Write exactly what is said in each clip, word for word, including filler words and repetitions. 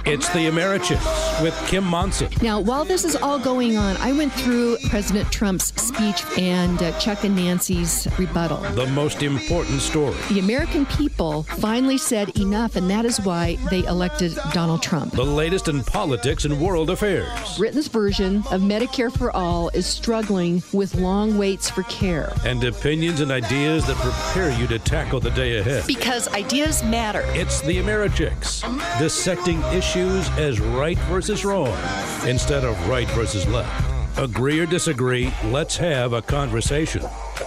It's the Americhicks with Kim Monson. Now, while this is all going on, I went through President Trump's speech and uh, Chuck and Nancy's rebuttal. The most important story. The American people finally said enough, and that is why they elected Donald Trump. The latest in politics and world affairs. Britain's version of Medicare for All is struggling with long waits for care. And opinions and ideas that prepare you to tackle the day ahead. Because ideas matter. It's the Americhicks, dissecting issues as right versus wrong instead of right versus left. Agree or disagree, let's have a conversation.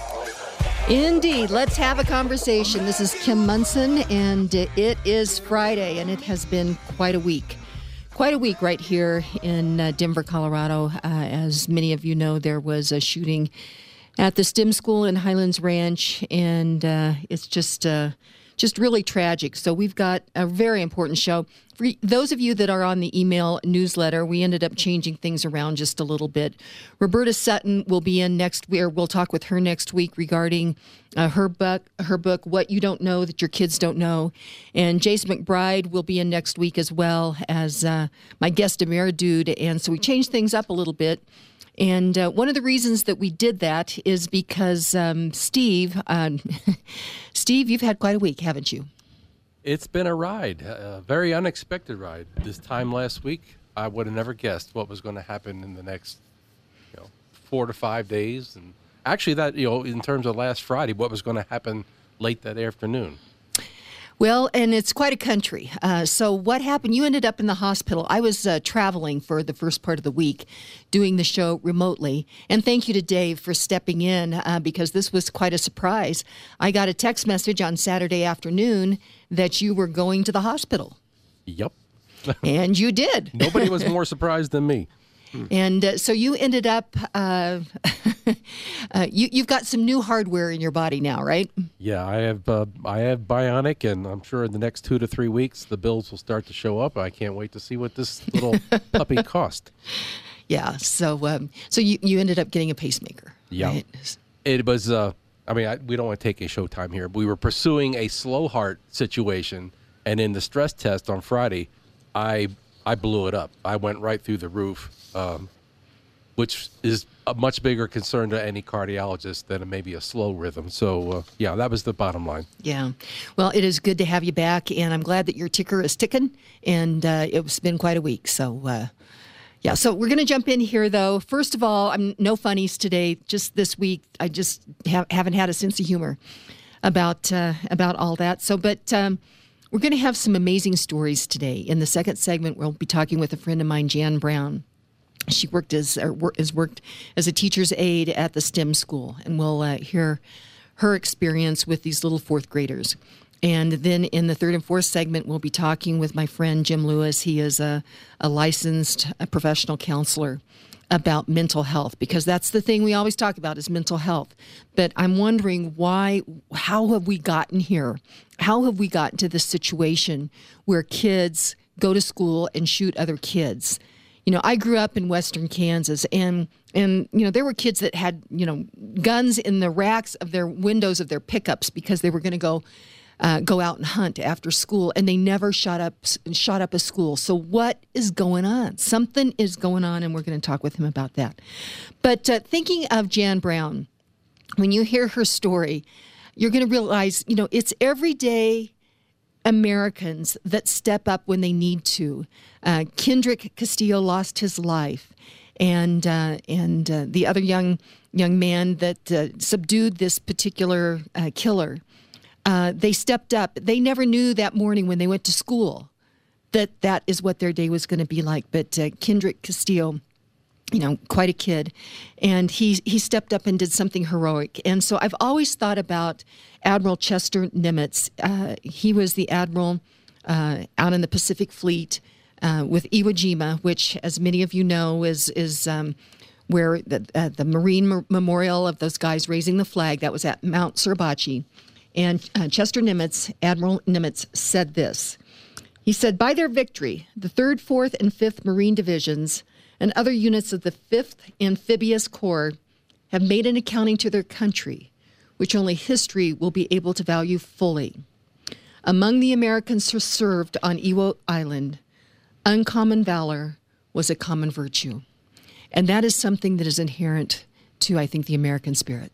Indeed, let's have a conversation. This is Kim Monson, and it is Friday, and it has been quite a week. Quite a week right here in uh, Denver, Colorado. Uh, as many of you know, there was a shooting at the STEM school in Highlands Ranch, and uh, it's just uh, just really tragic. So we've got a very important show. For those of you that are on the email newsletter, we ended up changing things around just a little bit. Roberta Sutton will be in next week, or we'll talk with her next week regarding uh, her book, her book, What You Don't Know That Your Kids Don't Know. And Jason McBride will be in next week as well as uh, my guest, Ameridude. And so we changed things up a little bit. And uh, one of the reasons that we did that is because um, Steve, uh, Steve, you've had quite a week, haven't you? It's been a ride, a very unexpected ride. This time last week, I would have never guessed what was going to happen in the next, you know, four to five days. And actually that, you know, in terms of last Friday, what was going to happen late that afternoon. Well, and it's quite a country. Uh, so what happened? You ended up in the hospital. I was uh, traveling for the first part of the week, doing the show remotely. And thank you to Dave for stepping in uh, because this was quite a surprise. I got a text message on Saturday afternoon that you were going to the hospital. Yep. And you did. Nobody was more surprised than me. And uh, so you ended up, uh, uh, you, you've got some new hardware in your body now, right? Yeah, I have uh, I have Bionic, and I'm sure in the next two to three weeks, the bills will start to show up. I can't wait to see what this little puppy cost. Yeah, so um, so you, you ended up getting a pacemaker. Yeah. Right? It was, uh, I mean, I, we don't want to take a showtime here. We were pursuing a slow heart situation, and in the stress test on Friday, I I blew it up. I went right through the roof. Um, which is a much bigger concern to any cardiologist than maybe a slow rhythm. So, uh, yeah, that was the bottom line. Yeah. Well, it is good to have you back, and I'm glad that your ticker is ticking, and uh, it's been quite a week. So, uh, yeah, so we're going to jump in here, though. First of all, I'm no funnies today. Just this week, I just ha- haven't had a sense of humor about, uh, about all that. So, but... Um, we're going to have some amazing stories today. In the second segment, we'll be talking with a friend of mine, Jan Brown. She worked as or has worked as a teacher's aide at the STEM school, and we'll uh, hear her experience with these little fourth graders. And then in the third and fourth segment, we'll be talking with my friend Jim Lewis. He is a, a licensed a professional counselor about mental health, because that's the thing we always talk about is mental health. But I'm wondering why, how have we gotten here? How have we gotten to this situation where kids go to school and shoot other kids? You know, I grew up in Western Kansas, and, and you know, there were kids that had, you know, guns in the racks of their windows of their pickups because they were going to go uh, go out and hunt after school, and they never shot up shot up a school. So what is going on? Something is going on, and we're going to talk with him about that. But uh, thinking of Jan Brown, when you hear her story, you're going to realize, you know, it's everyday Americans that step up when they need to. Uh, Kendrick Castillo lost his life, and uh, and uh, the other young young man that uh, subdued this particular uh, killer, uh, they stepped up. They never knew that morning when they went to school that that is what their day was going to be like. But uh, Kendrick Castillo, you know, quite a kid, and he he stepped up and did something heroic. And so I've always thought about Admiral Chester Nimitz. Uh, he was the admiral uh, out in the Pacific Fleet uh, with Iwo Jima, which, as many of you know, is is um, where the uh, the Marine M- Memorial of those guys raising the flag. That was at Mount Suribachi. And uh, Chester Nimitz, Admiral Nimitz, said this. He said, "By their victory, the third, fourth, and fifth Marine Divisions and other units of the fifth Amphibious Corps have made an accounting to their country, which only history will be able to value fully. Among the Americans who served on Iwo Island, uncommon valor was a common virtue. And that is something that is inherent to, I think, the American spirit.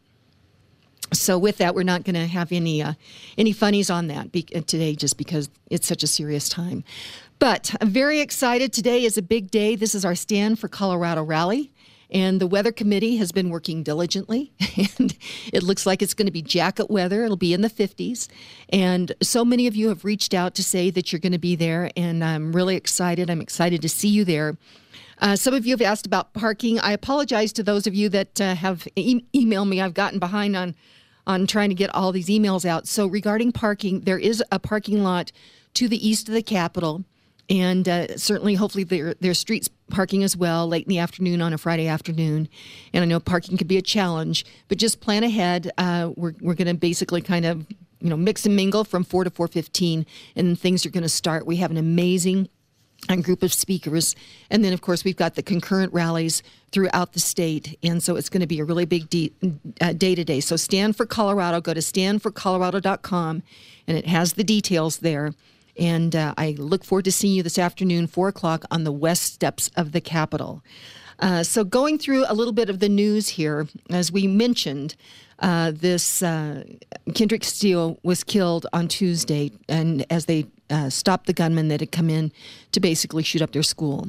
So with that, we're not going to have any uh, any funnies on that be- today just because it's such a serious time. But I'm very excited. Today is a big day. This is our Stand for Colorado rally. And the weather committee has been working diligently. And it looks like it's going to be jacket weather. It'll be in the fifties. And so many of you have reached out to say that you're going to be there. And I'm really excited. I'm excited to see you there. Uh, some of you have asked about parking. I apologize to those of you that uh, have e- emailed me. I've gotten behind on on trying to get all these emails out. So regarding parking, there is a parking lot to the east of the Capitol, and uh, certainly, hopefully, there there's street parking as well late in the afternoon on a Friday afternoon. And I know parking could be a challenge, but just plan ahead. Uh, we're we're going to basically kind of you know mix and mingle from four to four fifteen, and things are going to start. We have an amazing a group of speakers. And then, of course, we've got the concurrent rallies throughout the state. And so it's going to be a really big de- uh, day today. So Stand for Colorado, go to stand for colorado dot com, and it has the details there. And uh, I look forward to seeing you this afternoon, four o'clock, on the west steps of the Capitol. Uh, so going through a little bit of the news here, as we mentioned, uh, this uh, Kendrick Steele was killed on Tuesday, and as they uh, stopped the gunman that had come in to basically shoot up their school.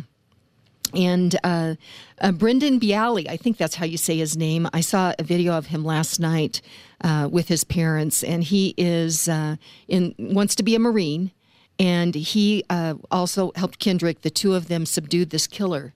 And uh, uh, Brendan Bialy, I think that's how you say his name. I saw a video of him last night uh, with his parents, and he is uh, in wants to be a Marine, and he uh, also helped Kendrick. The two of them subdued this killer.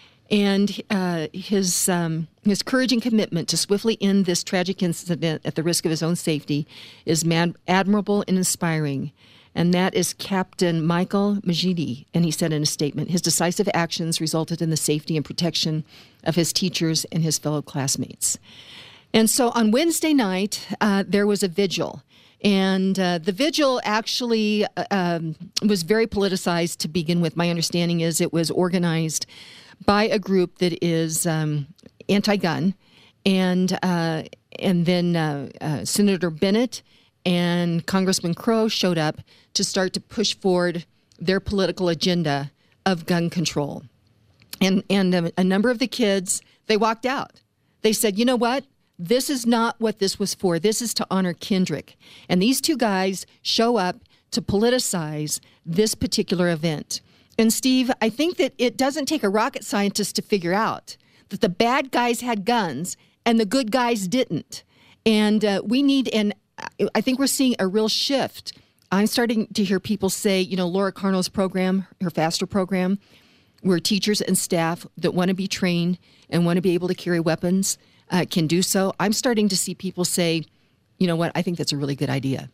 And uh, his um, his courage and commitment to swiftly end this tragic incident at the risk of his own safety is mad- admirable and inspiring. And that is Captain Michael Majidi. And he said in a statement, his decisive actions resulted in the safety and protection of his teachers and his fellow classmates. And so on Wednesday night, uh, there was a vigil. And uh, the vigil actually uh, um, was very politicized to begin with. My understanding is it was organized by a group that is um, anti-gun, and uh, and then uh, uh, Senator Bennett and Congressman Crow showed up to start to push forward their political agenda of gun control. And and um, a number of the kids, they walked out. They said, you know what? This is not what this was for. This is to honor Kendrick. And these two guys show up to politicize this particular event. And Steve, I think that it doesn't take a rocket scientist to figure out that the bad guys had guns and the good guys didn't. And uh, we need, and I think we're seeing a real shift. I'm starting to hear people say, you know, Laura Carno's program, her FASTER program, where teachers and staff that want to be trained and want to be able to carry weapons uh, can do so. I'm starting to see people say, you know what, I think that's a really good idea.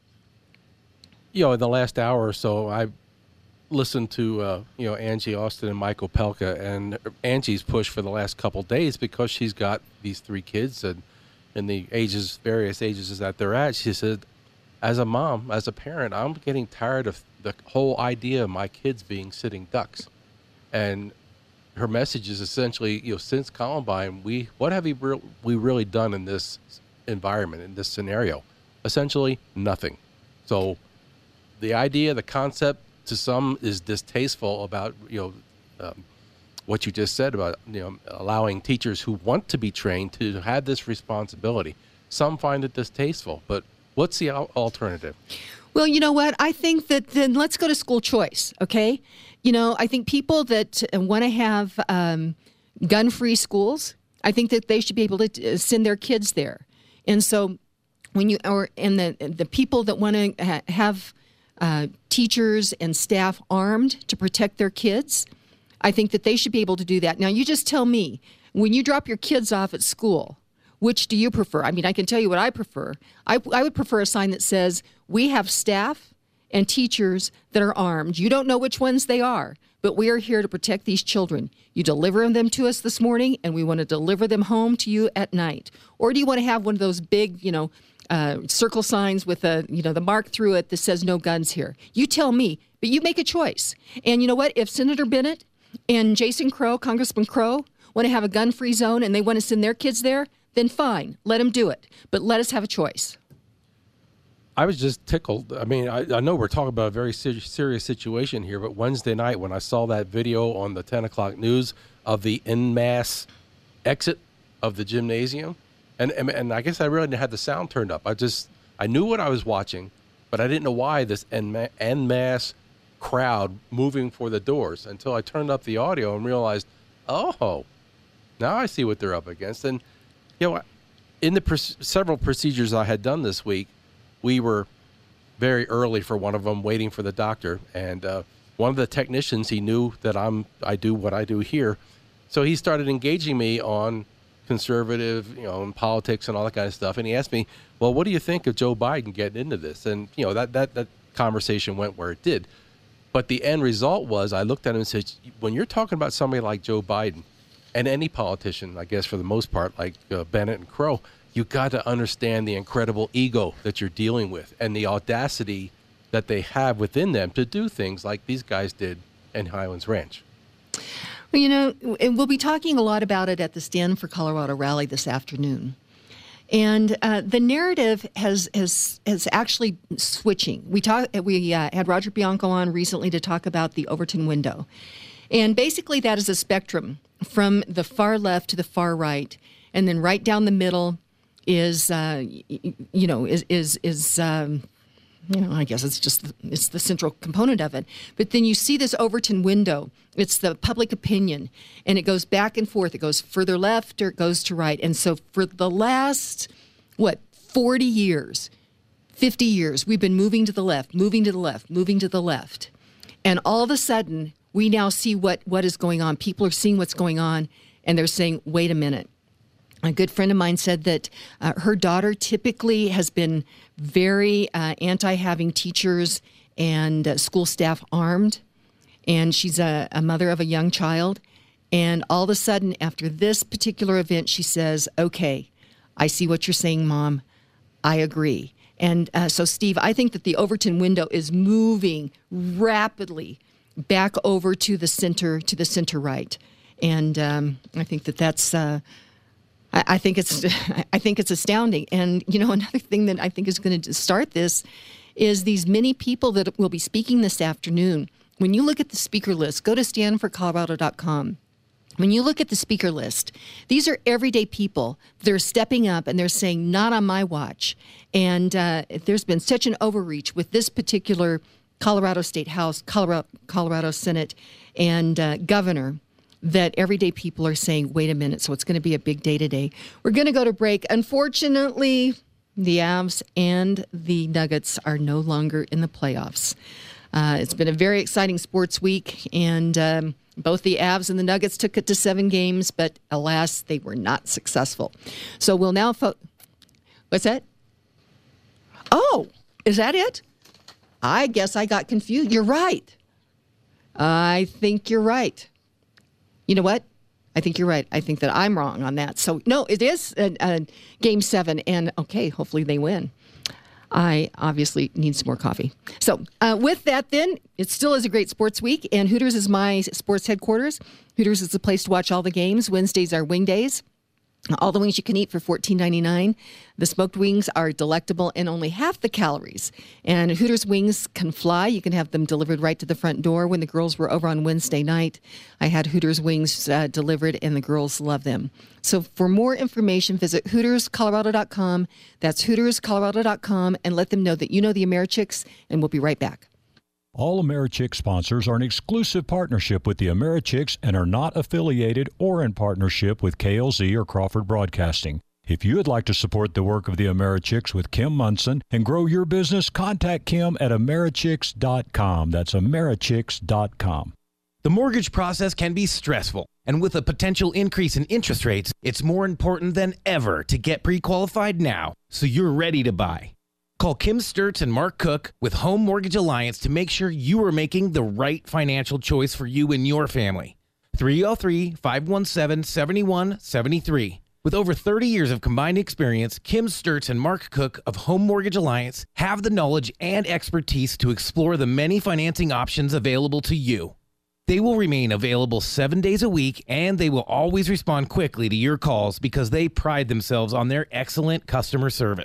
You know, in the last hour or so, I listened to, uh, you know, Angie Austin and Michael Pelka, and Angie's push for the last couple of days because she's got these three kids and in the ages, various ages that they're at. She said, as a mom, as a parent, I'm getting tired of the whole idea of my kids being sitting ducks. And her message is essentially, you know, since Columbine, we what have we, re- we really done in this environment, in this scenario? Essentially, nothing. So the idea, the concept, to some is distasteful about, you know, um, what you just said about, you know, allowing teachers who want to be trained to have this responsibility. Some find it distasteful, but what's the al- alternative? Well, you know what? I think that then let's go to school choice, okay? You know, I think people that want to have um, gun-free schools, I think that they should be able to send their kids there. And so when you, or, and the, the people that want to ha- have uh, teachers and staff armed to protect their kids, I think that they should be able to do that. Now, you just tell me, when you drop your kids off at school, which do you prefer? I mean, I can tell you what I prefer. I, I would prefer a sign that says, we have staff and teachers that are armed. You don't know which ones they are, but we are here to protect these children. You deliver them to us this morning, and we want to deliver them home to you at night. Or do you want to have one of those big, you know, uh, circle signs with a, you know, the mark through it that says no guns here? You tell me, but you make a choice. And you know what? If Senator Bennett and Jason Crow, Congressman Crow, want to have a gun-free zone and they want to send their kids there, then fine, let them do it. But let us have a choice. I was just tickled. I mean, I, I know we're talking about a very ser- serious situation here, but Wednesday night when I saw that video on the ten o'clock news of the en masse exit of the gymnasium, and, and and I guess I really had the sound turned up. I just, I knew what I was watching, but I didn't know why this en, ma- en masse crowd moving for the doors until I turned up the audio and realized, oh, now I see what they're up against. And, you know, in the pr- several procedures I had done this week, we were very early for one of them, waiting for the doctor. And uh, one of the technicians, he knew that I'm I do what I do here. So he started engaging me on conservative, you know, and politics and all that kind of stuff. And he asked me, well, what do you think of Joe Biden getting into this? And, you know, that, that, that conversation went where it did. But the end result was I looked at him and said, when you're talking about somebody like Joe Biden and any politician, I guess for the most part, like uh, Bennett and Crow, you got to understand the incredible ego that you're dealing with and the audacity that they have within them to do things like these guys did in Highlands Ranch. Well, you know, and we'll be talking a lot about it at the Stand for Colorado rally this afternoon. And uh, the narrative has has has actually switching. We talk, we uh, had Roger Bianco on recently to talk about the Overton window. And basically that is a spectrum from the far left to the far right. And then right down the middle is, uh, you know, is, is, is um, you know, I guess it's just, it's the central component of it. But then you see this Overton window. It's the public opinion. And it goes back and forth. It goes further left or it goes to right. And so for the last, what, forty years, fifty years, we've been moving to the left, moving to the left, moving to the left. And all of a sudden, we now see what, what is going on. People are seeing what's going on, and they're saying, wait a minute. A good friend of mine said that uh, her daughter typically has been very uh, anti-having teachers and uh, school staff armed, and she's a, a mother of a young child. And all of a sudden, after this particular event, she says, okay, I see what you're saying, Mom. I agree. And uh, so, Steve, I think that the Overton window is moving rapidly back over to the center, to the center right. And um, I think that that's... Uh, I think it's I think it's astounding. And, you know, another thing that I think is going to start this is these many people that will be speaking this afternoon. When you look at the speaker list, go to stand for colorado dot com. When you look at the speaker list, these are everyday people. They're stepping up and they're saying, not on my watch. And uh, there's been such an overreach with this particular Colorado State House, Colorado, Colorado Senate, and uh, governor, that everyday people are saying, wait a minute, so it's going to be a big day today. We're going to go to break. Unfortunately, the Avs and the Nuggets are no longer in the playoffs. Uh, it's been a very exciting sports week, and um, both the Avs and the Nuggets took it to seven games, but alas, they were not successful. So we'll now... Fo- What's that? Oh, is that it? I guess I got confused. You're right. I think you're right. You know what? I think you're right. I think that I'm wrong on that. So, no, it is a, a game seven, and okay, hopefully they win. I obviously need some more coffee. So, uh, with that, then, it still is a great sports week, and Hooters is my sports headquarters. Hooters is the place to watch all the games. Wednesdays are wing days. All the wings you can eat for fourteen ninety-nine. The smoked wings are delectable and only half the calories. And Hooters wings can fly. You can have them delivered right to the front door. When the girls were over on Wednesday night, I had Hooters wings uh, delivered, and the girls love them. So for more information, visit hooters colorado dot com. That's hooters colorado dot com, and let them know that you know the Americhicks, and we'll be right back. All Americhick sponsors are an exclusive partnership with the Americhicks and are not affiliated or in partnership with K L Z or Crawford Broadcasting. If you would like to support the work of the Americhicks with Kim Munson and grow your business, contact Kim at americhicks dot com. That's americhicks dot com. The mortgage process can be stressful, and with a potential increase in interest rates, it's more important than ever to get pre-qualified now so you're ready to buy. Call Kim Sturts and Mark Cook with Home Mortgage Alliance to make sure you are making the right financial choice for you and your family. three oh three, five one seven, seven one seven three. With over thirty years of combined experience, Kim Sturts and Mark Cook of Home Mortgage Alliance have the knowledge and expertise to explore the many financing options available to you. They will remain available seven days a week, and they will always respond quickly to your calls because they pride themselves on their excellent customer service.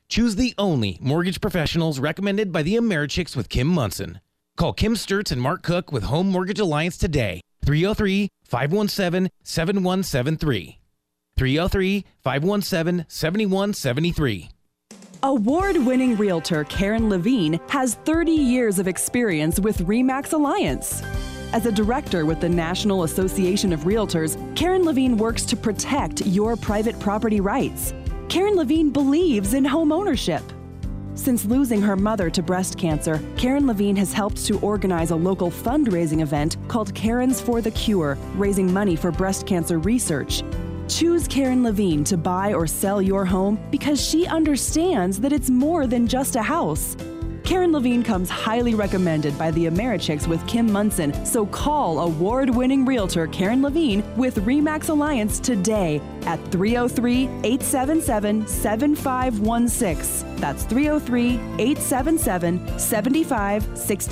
Choose the only mortgage professionals recommended by the AmeriChicks with Kim Munson. Call Kim Sturts and Mark Cook with Home Mortgage Alliance today. three oh three, five one seven, seven one seven three. three oh three, five one seven, seven one seven three. Award-winning realtor Karen Levine has thirty years of experience with RE/MAX Alliance. As a director with the National Association of Realtors, Karen Levine works to protect your private property rights. Karen Levine believes in home ownership. Since losing her mother to breast cancer, Karen Levine has helped to organize a local fundraising event called Karens for the Cure, raising money for breast cancer research. Choose Karen Levine to buy or sell your home because she understands that it's more than just a house. Karen Levine comes highly recommended by the AmeriChicks with Kim Munson, so call award-winning realtor Karen Levine with RE/MAX Alliance today at three oh three, eight seven seven, seven five one six. That's three oh three, eight seven seven, seven five one six.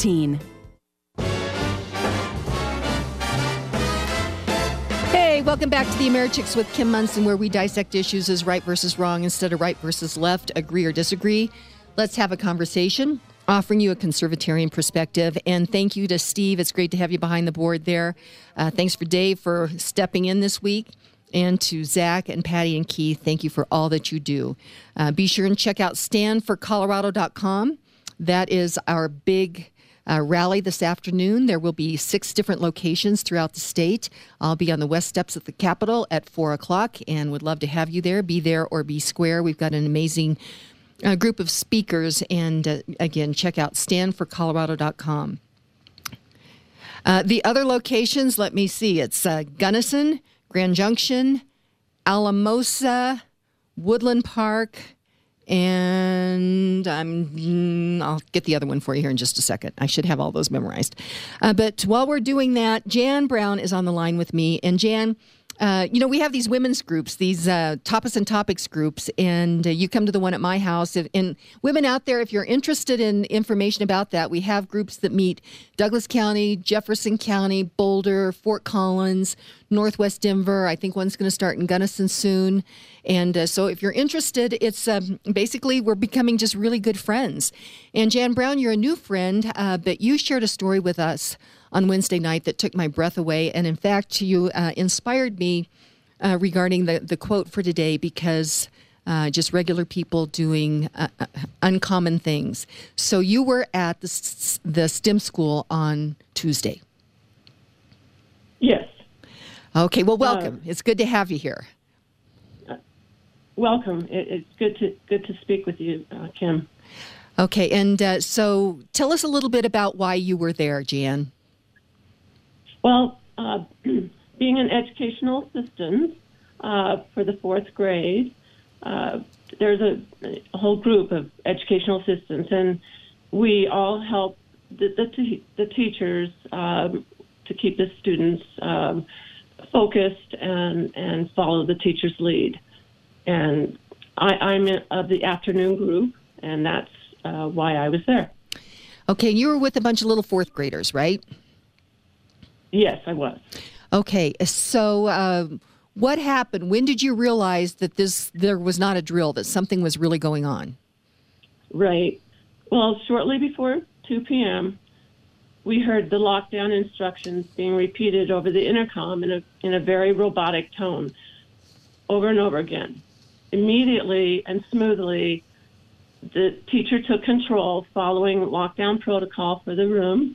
Hey, welcome back to the AmeriChicks with Kim Munson, where we dissect issues as right versus wrong instead of right versus left, agree or disagree. Let's have a conversation, offering you a conservatarian perspective. And thank you to Steve. It's great to have you behind the board there. Uh, thanks for Dave for stepping in this week. And to Zach and Patty and Keith, thank you for all that you do. Uh, be sure and check out stand for colorado dot com. That is our big uh, rally this afternoon. There will be six different locations throughout the state. I'll be on the west steps of the Capitol at four o'clock and would love to have you there. Be there or be square. We've got an amazing a group of speakers, and uh, again, check out stand for colorado dot com. Uh, the other locations, let me see, it's uh, Gunnison, Grand Junction, Alamosa, Woodland Park, and I'm, I'll get the other one for you here in just a second. I should have all those memorized. Uh, but while we're doing that, Jan Brown is on the line with me, and Jan, Uh, you know, we have these women's groups, these uh, Tapas and Topics groups, and uh, you come to the one at my house. If, and women out there, if you're interested in information about that, we have groups that meet Douglas County, Jefferson County, Boulder, Fort Collins, Northwest Denver. I think one's going to start in Gunnison soon. And uh, so if you're interested, it's um, basically we're becoming just really good friends. And Jan Brown, you're a new friend, uh, but you shared a story with us on Wednesday night that took my breath away. And in fact, you uh, inspired me uh, regarding the, the quote for today, because uh, just regular people doing uh, uh, uncommon things. So you were at the, the STEM school on Tuesday. Yes. Okay, well, welcome. Uh, it's good to have you here. Uh, welcome. It, it's good to good to speak with you, uh, Kim. Okay, and uh, so tell us a little bit about why you were there, Jan. Well, uh, being an educational assistant uh, for the fourth grade, uh, there's a, a whole group of educational assistants, and we all help the, the, t- the teachers um, to keep the students um, focused and, and follow the teacher's lead. And I, I'm in, of the afternoon group, and that's uh, why I was there. Okay, you were with a bunch of little fourth graders, right? Yes, I was. Okay, so uh, what happened? When did you realize that this there was not a drill, that something was really going on? Right. Well, shortly before two p.m., we heard the lockdown instructions being repeated over the intercom in a in a very robotic tone, over and over again. Immediately and smoothly, the teacher took control, following lockdown protocol for the room,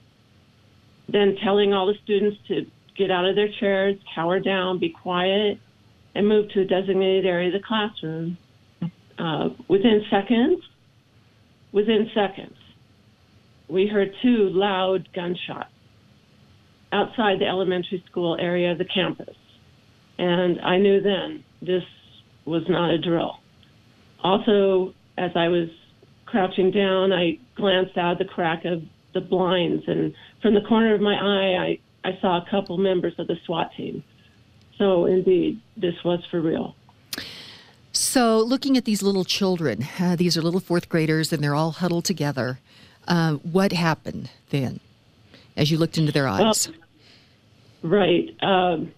then telling all the students to get out of their chairs, cower down, be quiet, and move to a designated area of the classroom. Uh, within seconds, within seconds, we heard two loud gunshots outside the elementary school area of the campus. And I knew then this was not a drill. Also, as I was crouching down, I glanced out the crack of the blinds, and from the corner of my eye, I, I saw a couple members of the SWAT team. So, indeed, this was for real. So, looking at these little children, uh, these are little fourth graders, and they're all huddled together. Uh, what happened then, as you looked into their eyes? Well, right. Um,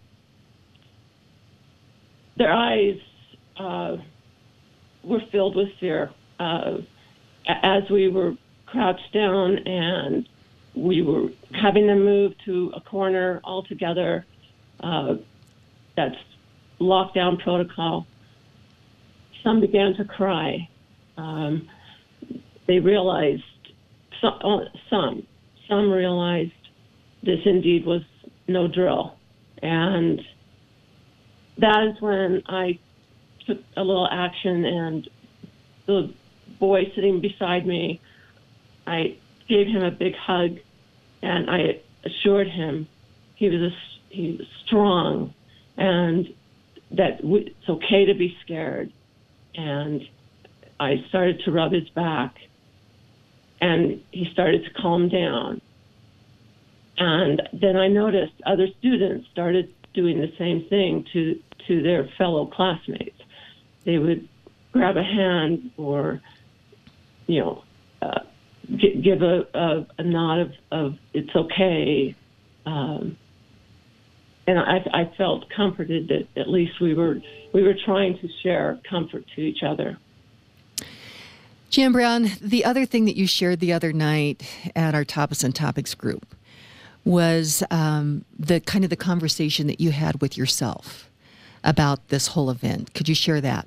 their eyes uh, were filled with fear. uh, as we were crouched down and we were having them move to a corner altogether, uh, that's lockdown protocol, some began to cry. Um, they realized, some, some, some realized this indeed was no drill. And that is when I took a little action, and the boy sitting beside me, I gave him a big hug, and I assured him he was a, he was strong, and that w- it's okay to be scared. And I started to rub his back, and he started to calm down. And then I noticed other students started doing the same thing to, to their fellow classmates. They would grab a hand or, you know, uh, g- give a, a, a nod of, of it's okay. Um, and I, I felt comforted that at least we were we were trying to share comfort to each other. Jan Brown, the other thing that you shared the other night at our Topics and Topics group was um, the kind of the conversation that you had with yourself about this whole event. Could you share that?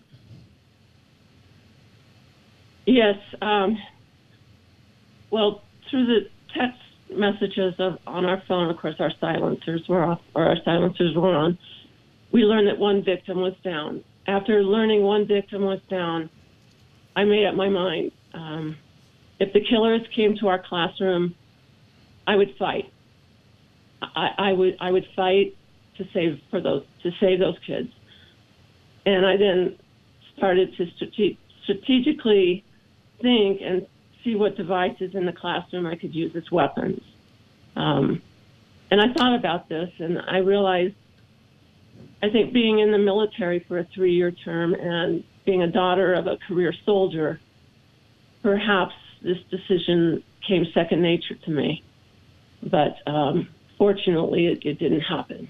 Yes. Um, well, through the text messages of on our phone, of course, our silencers were off, or our silencers were on. We learned that one victim was down. After learning one victim was down, I made up my mind. Um, if the killers came to our classroom, I would fight. I, I would I would fight to save for those to save those kids. And I then started to strate- strategically think and see what devices in the classroom I could use as weapons. Um, and I thought about this, and I realized, I think being in the military for a three-year term and being a daughter of a career soldier, perhaps this decision came second nature to me. But um, fortunately, it, it didn't happen.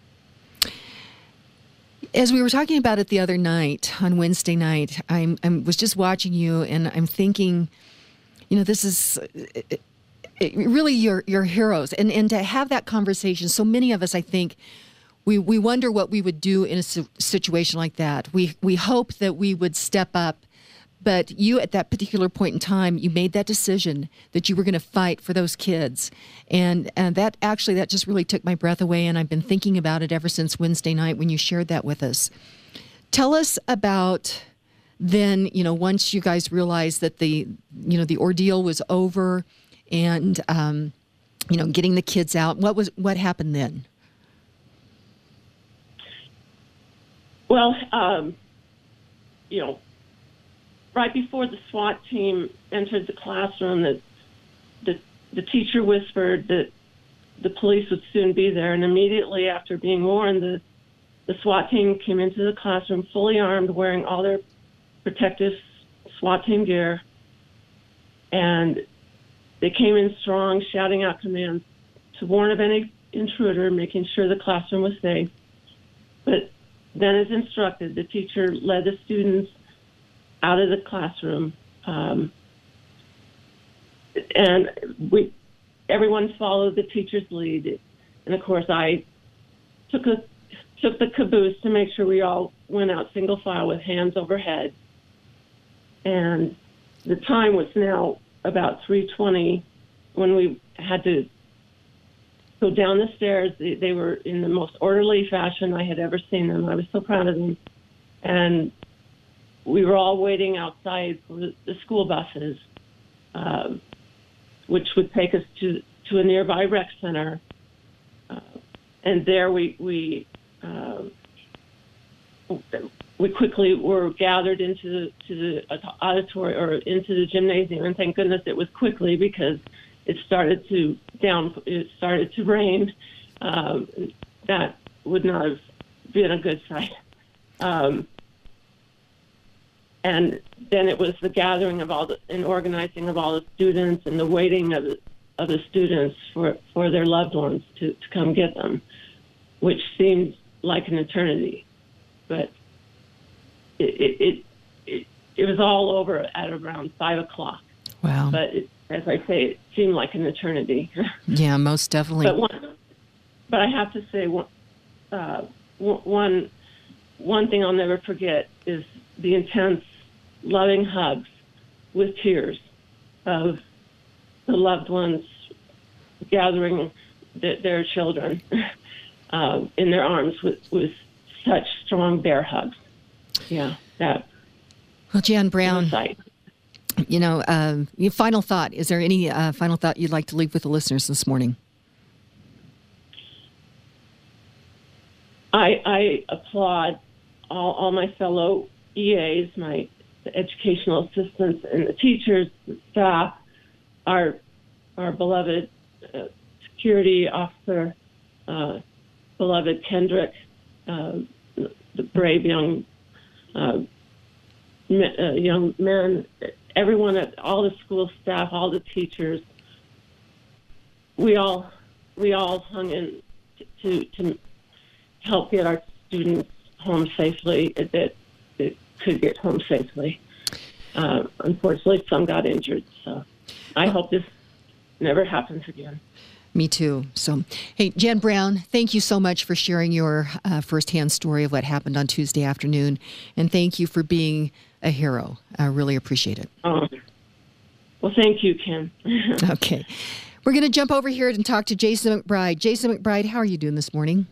As we were talking about it the other night, on Wednesday night, I was just watching you, and I'm thinking, you know, this is it, it, really your your heroes. And, and to have that conversation, so many of us, I think, we, we wonder what we would do in a situation like that. We we hope that we would step up. But you, at that particular point in time, you made that decision that you were going to fight for those kids. And, and that actually, that just really took my breath away. And I've been thinking about it ever since Wednesday night when you shared that with us. Tell us about then, you know, once you guys realized that the, you know, the ordeal was over and, um, you know, getting the kids out, what was, what happened then? Well, um, you know, right before the SWAT team entered the classroom, that the, the teacher whispered that the police would soon be there. And immediately after being warned, the, the SWAT team came into the classroom fully armed, wearing all their protective SWAT team gear. And they came in strong, shouting out commands to warn of any intruder, making sure the classroom was safe. But then, as instructed, the teacher led the students out of the classroom, um, and we, everyone followed the teacher's lead. And of course, I took a took the caboose to make sure we all went out single file with hands overhead. And the time was now about three twenty when we had to go down the stairs. They, they were in the most orderly fashion I had ever seen them. I was so proud of them, and we were all waiting outside for the school buses, uh, which would take us to, to a nearby rec center. Uh, and there we we uh, we quickly were gathered into the, to the auditorium or into the gymnasium. And thank goodness it was quickly, because it started to down. It started to rain. Um, that would not have been a good sight. Um, And then it was the gathering of all the, and organizing of all the students and the waiting of the, of the students for, for their loved ones to, to come get them, which seemed like an eternity. But it, it, it, it, it was all over at around five o'clock. Wow. But it, as I say, it seemed like an eternity. Yeah, most definitely. But one, but I have to say, one, uh, one, one thing I'll never forget is the intense, loving hugs with tears of the loved ones gathering th- their children uh, in their arms with, with such strong bear hugs. Yeah, that. Well, Jan Brown, sight. you know, um, your final thought. Is there any uh, final thought you'd like to leave with the listeners this morning? I, I applaud all, all my fellow E As, my educational assistants, and the teachers, the staff, our our beloved uh, security officer, uh, beloved Kendrick, uh, the brave young uh, me, uh, young men, everyone at all the school staff, all the teachers. We all we all hung in to to help get our students home safely. That that could get home safely. Uh, unfortunately, some got injured. So I hope this never happens again. Me too. So, hey, Jan Brown, thank you so much for sharing your uh, firsthand story of what happened on Tuesday afternoon. And thank you for being a hero. I really appreciate it. Oh, well, thank you, Kim. Okay. We're going to jump over here and talk to Jason McBride. Jason McBride, how are you doing this morning?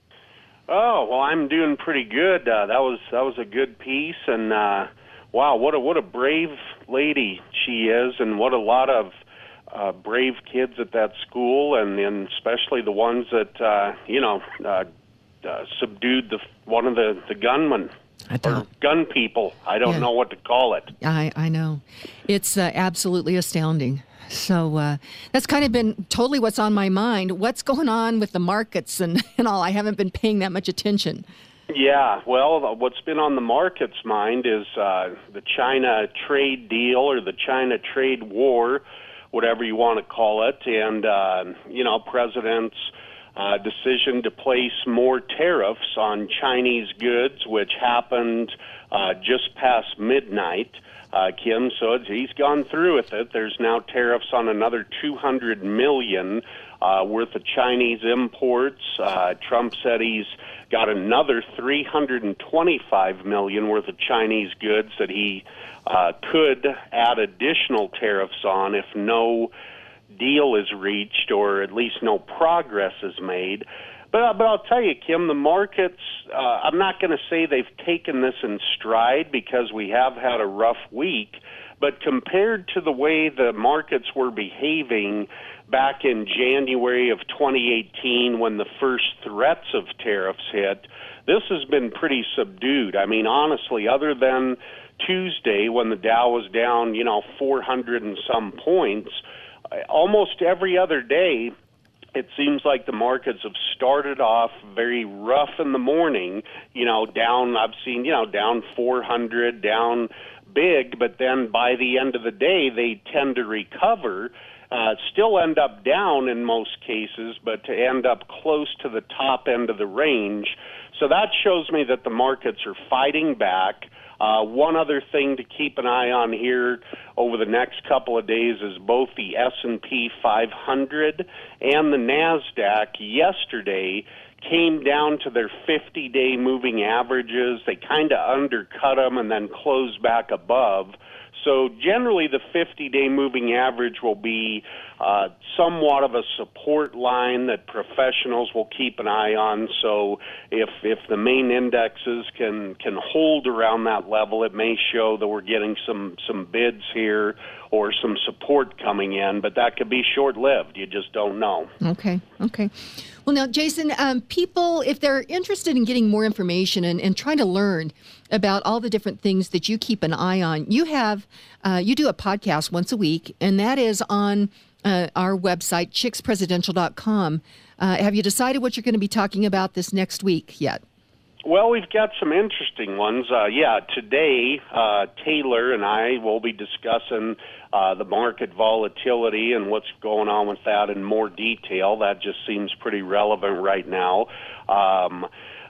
Oh, well, I'm doing pretty good. Uh, that was that was a good piece. And, uh, wow, what a, what a brave lady she is, and what a lot of Uh, brave kids at that school, and, and especially the ones that uh, you know uh, uh, subdued the one of the, the gunmen or gun people. I don't Yeah. know what to call it. I, I know. It's uh, absolutely astounding. So uh, that's kind of been totally what's on my mind. What's going on with the markets and, and all? I haven't been paying that much attention. Yeah, well, what's been on the market's mind is uh, the China trade deal, or the China trade war, whatever you want to call it, and, uh, you know, President's uh, decision to place more tariffs on Chinese goods, which happened uh, just past midnight, uh, Kim. So it's, he's gone through with it. There's now tariffs on another two hundred million dollars uh, worth of Chinese imports. Uh, Trump said he's got another three hundred twenty-five million dollars worth of Chinese goods that he Uh, could add additional tariffs on if no deal is reached, or at least no progress is made. But, but I'll tell you, Kim, the markets, uh, I'm not going to say they've taken this in stride, because we have had a rough week, but compared to the way the markets were behaving back in January of twenty eighteen, when the first threats of tariffs hit, this has been pretty subdued. I mean, honestly, other than Tuesday, when the Dow was down, you know, four hundred and some points, almost every other day, it seems like the markets have started off very rough in the morning, you know, down, I've seen, you know, down four hundred, down big, but then by the end of the day, they tend to recover, uh, still end up down in most cases, but to end up close to the top end of the range. So that shows me that the markets are fighting back. Uh, one other thing to keep an eye on here over the next couple of days is both the S and P five hundred and the NASDAQ yesterday came down to their fifty-day moving averages. They kind of undercut them and then closed back above. So generally the fifty-day moving average will be uh, somewhat of a support line that professionals will keep an eye on. So if if the main indexes can can hold around that level, it may show that we're getting some, some bids here or some support coming in, but that could be short-lived. You just don't know. Okay, okay. Well, now, Jason, um, people, if they're interested in getting more information and, and trying to learn about all the different things that you keep an eye on, you have, uh, you do a podcast once a week, and that is on uh, our website, chicks presidential dot com. Uh, have you decided what you're going to be talking about this next week yet? Well, we've got some interesting ones. Uh, yeah, today, uh, Taylor and I will be discussing uh, the market volatility and what's going on with that in more detail. That just seems pretty relevant right now. Um,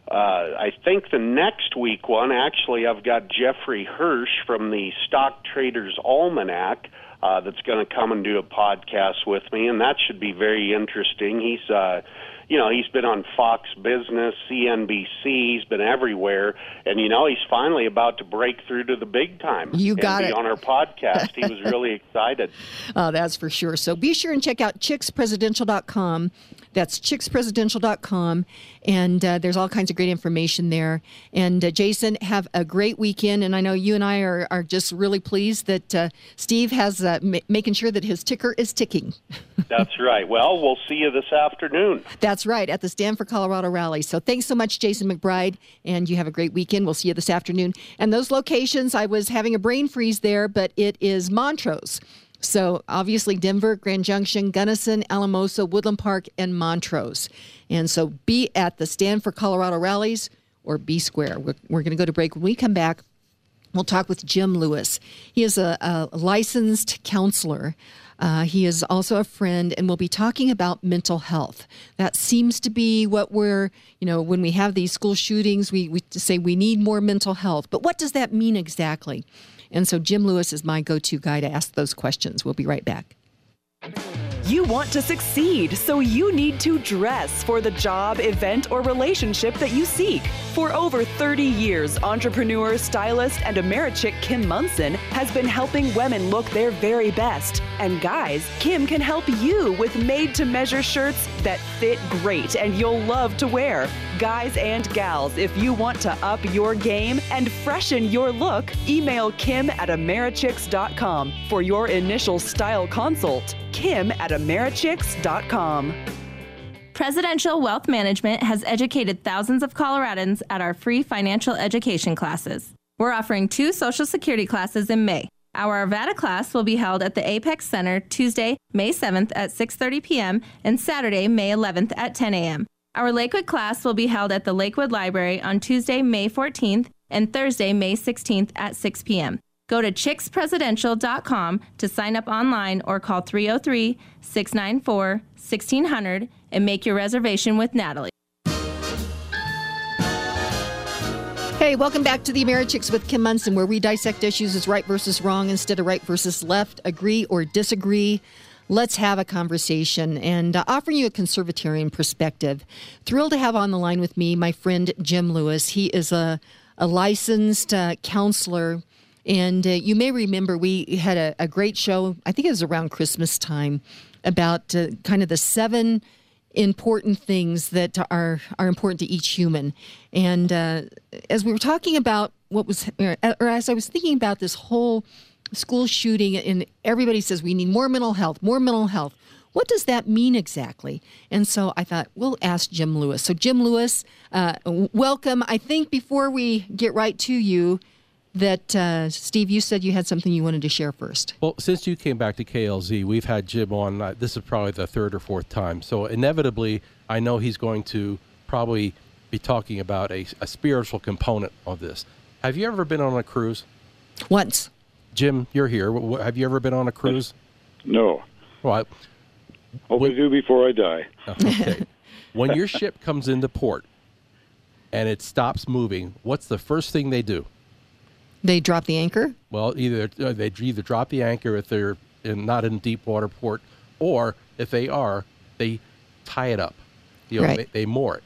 Uh, I think the next week one, actually, I've got Jeffrey Hirsch from the Stock Traders Almanac uh, that's going to come and do a podcast with me, and that should be very interesting. He's, uh, you know, he's been on Fox Business, C N B C, he's been everywhere, and, you know, he's finally about to break through to the big time. You got and be it. on our podcast. He was really excited. Oh, that's for sure. So be sure and check out chicks presidential dot com. That's chicks presidential dot com, and uh, there's all kinds of great information there. And uh, Jason, have a great weekend, and I know you and I are, are just really pleased that uh, Steve has uh, ma- making sure that his ticker is ticking. That's right. Well, we'll see you this afternoon. That's right, at the Stand for Colorado rally. So thanks so much, Jason McBride, and you have a great weekend. We'll see you this afternoon. And those locations, I was having a brain freeze there, but it is Montrose. So obviously Denver, Grand Junction, Gunnison, Alamosa, Woodland Park, and Montrose. And so be at the Stand for Colorado rallies or be square. We're, we're going to go to break. When we come back, we'll talk with Jim Lewis. He is a, a licensed counselor. Uh, he is also a friend, and we'll be talking about mental health. That seems to be what we're, you know, when we have these school shootings, we, we say we need more mental health. But what does that mean exactly? And so Jim Lewis is my go-to guy to ask those questions. We'll be right back. You want to succeed, so you need to dress for the job, event, or relationship that you seek. For over thirty years, entrepreneur, stylist, and Americhick Kim Munson has been helping women look their very best. And guys, Kim can help you with made-to-measure shirts that fit great and you'll love to wear. Guys and gals, if you want to up your game and freshen your look, email Kim at Americhicks dot com for your initial style consult. Kim at Americhicks dot com. Presidential Wealth Management has educated thousands of Coloradans at our free financial education classes. We're offering two Social Security classes in May. Our Arvada class will be held at the Apex Center Tuesday, May seventh at six thirty p.m. and Saturday, May eleventh at ten a.m. Our Lakewood class will be held at the Lakewood Library on Tuesday, May fourteenth and Thursday, May sixteenth at six p.m. Go to chicks presidential dot com to sign up online or call three oh three, six nine four, one six zero zero and make your reservation with Natalie. Hey, welcome back to the Americhicks with Kim Munson, where we dissect issues as right versus wrong instead of right versus left, agree or disagree. Let's have a conversation and uh, offering you a conservatarian perspective. Thrilled to have on the line with me my friend Jim Lewis. He is a, a licensed uh, counselor. And uh, you may remember we had a, a great show, I think it was around Christmas time, about uh, kind of the seven important things that are, are important to each human. And uh, as we were talking about what was, or as I was thinking about this whole school shooting, and everybody says we need more mental health, more mental health. What does that mean exactly? And so I thought, we'll ask Jim Lewis. So Jim Lewis, uh, welcome. I think before we get right to you, that, uh, Steve, you said you had something you wanted to share first. Well, since you came back to K L Z, we've had Jim on. Uh, this is probably the third or fourth time. So inevitably, I know he's going to probably be talking about a, a spiritual component of this. Have you ever been on a cruise? Once. Jim, you're here. W- have you ever been on a cruise? No. Well, I, Hope when, to do before I die. Okay. When your ship comes into port and it stops moving, what's the first thing they do? They drop the anchor? Well, either uh, they either drop the anchor if they're in, not in deep water port, or if they are, they tie it up. You know, right. they, they moor it.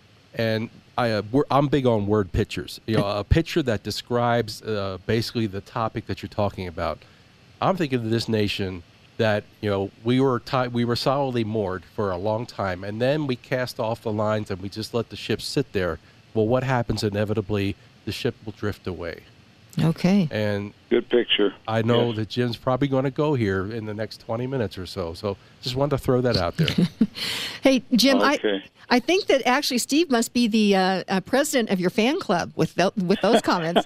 And I, uh, we're, I'm big on word pictures. You know, a picture that describes uh, basically the topic that you're talking about. I'm thinking of this nation that, you know, we were tie, we were solidly moored for a long time, and then we cast off the lines and we just let the ship sit there. Well, what happens inevitably? The ship will drift away. Okay. And good picture. I know yes. that Jim's probably going to go here in the next twenty minutes or so. So just wanted to throw that out there. Hey, Jim, okay. I I think that actually Steve must be the uh, uh, president of your fan club with th- with those comments.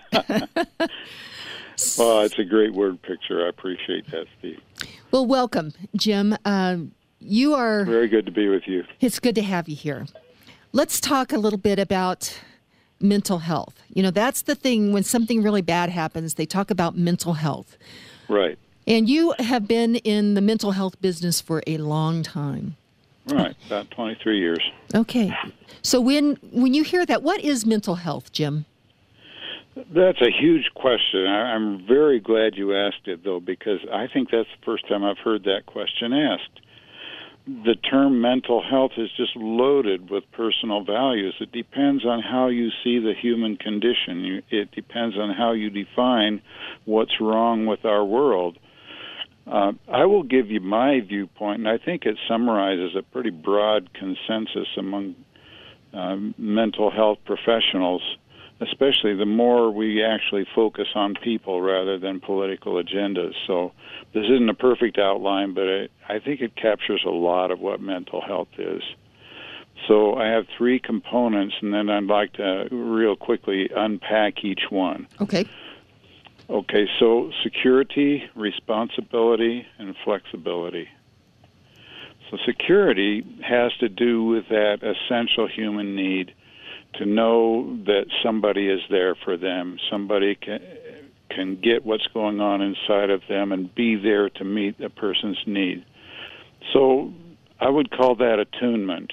Well, it's a great word picture. I appreciate that, Steve. Well, welcome, Jim. Uh, you are... Very good to be with you. It's good to have you here. Let's talk a little bit about mental health. You know, that's the thing when something really bad happens, they talk about mental health. Right. And you have been in the mental health business for a long time. Right, about twenty-three years. Okay. So when when you hear that, what is mental health, Jim? That's a huge question. I, I'm very glad you asked it, though, because I think that's the first time I've heard that question asked. The term mental health is just loaded with personal values. It depends on how you see the human condition. You, it depends on how you define what's wrong with our world. Uh, I will give you my viewpoint, and I think it summarizes a pretty broad consensus among uh, mental health professionals, especially the more we actually focus on people rather than political agendas. So this isn't a perfect outline, but it, I think it captures a lot of what mental health is. So I have three components, and then I'd like to real quickly unpack each one. Okay. Okay, so security, responsibility, and flexibility. So security has to do with that essential human need to know that somebody is there for them, somebody can, can get what's going on inside of them and be there to meet a person's need. So I would call that attunement.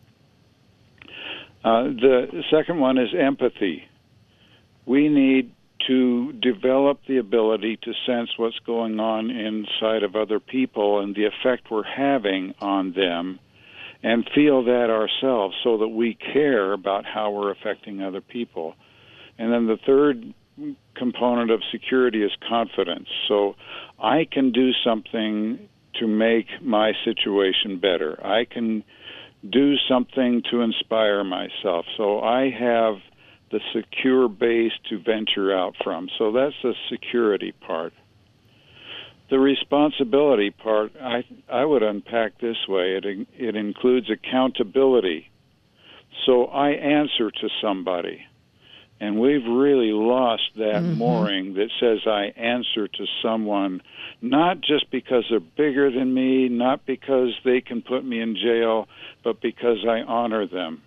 Uh, the second one is empathy. We need to develop the ability to sense what's going on inside of other people and the effect we're having on them, and feel that ourselves so that we care about how we're affecting other people. And then the third component of security is confidence. So I can do something to make my situation better. I can do something to inspire myself. So I have the secure base to venture out from. So that's the security part. The responsibility part, I I would unpack this way. It it includes accountability. So I answer to somebody. And we've really lost that mm-hmm. mooring that says I answer to someone, not just because they're bigger than me, not because they can put me in jail, but because I honor them.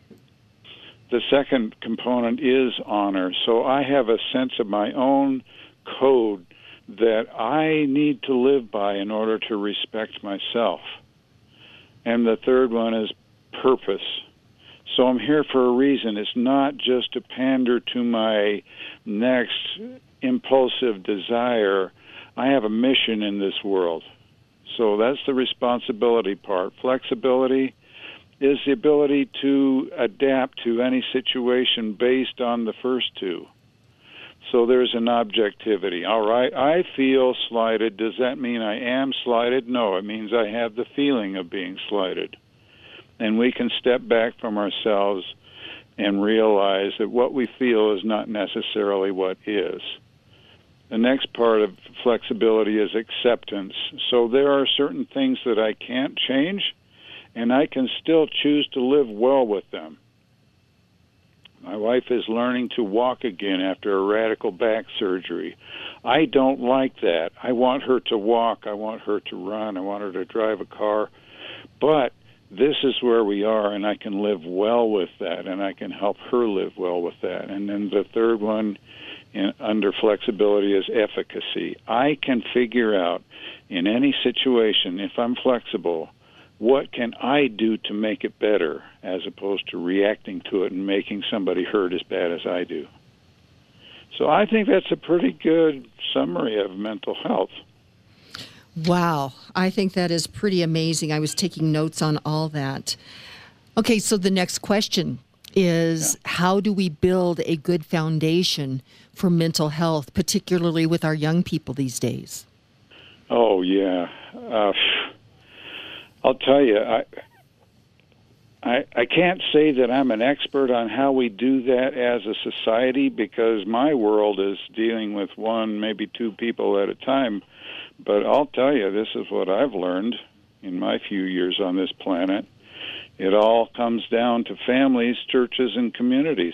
The second component is honor. So I have a sense of my own code that I need to live by in order to respect myself. And the third one is purpose. So I'm here for a reason. It's not just to pander to my next impulsive desire. I have a mission in this world. So that's the responsibility part. Flexibility is the ability to adapt to any situation based on the first two. So there's an objectivity. All right, I feel slighted. Does that mean I am slighted? No, it means I have the feeling of being slighted. And we can step back from ourselves and realize that what we feel is not necessarily what is. The next part of flexibility is acceptance. So there are certain things that I can't change, and I can still choose to live well with them. My wife is learning to walk again after a radical back surgery. I don't like that. I want her to walk. I want her to run. I want her to drive a car. But this is where we are, and I can live well with that, and I can help her live well with that. And then the third one in, under flexibility is efficacy. I can figure out in any situation, if I'm flexible, what can I do to make it better, as opposed to reacting to it and making somebody hurt as bad as I do. So I think that's a pretty good summary of mental health. Wow, I think that is pretty amazing. I was taking notes on all that. Okay, so the next question is, yeah. How do we build a good foundation for mental health, particularly with our young people these days? Oh, yeah. Uh, I'll tell you, I, I I can't say that I'm an expert on how we do that as a society, because my world is dealing with one, maybe two people at a time. But I'll tell you, this is what I've learned in my few years on this planet. It all comes down to families, churches, and communities.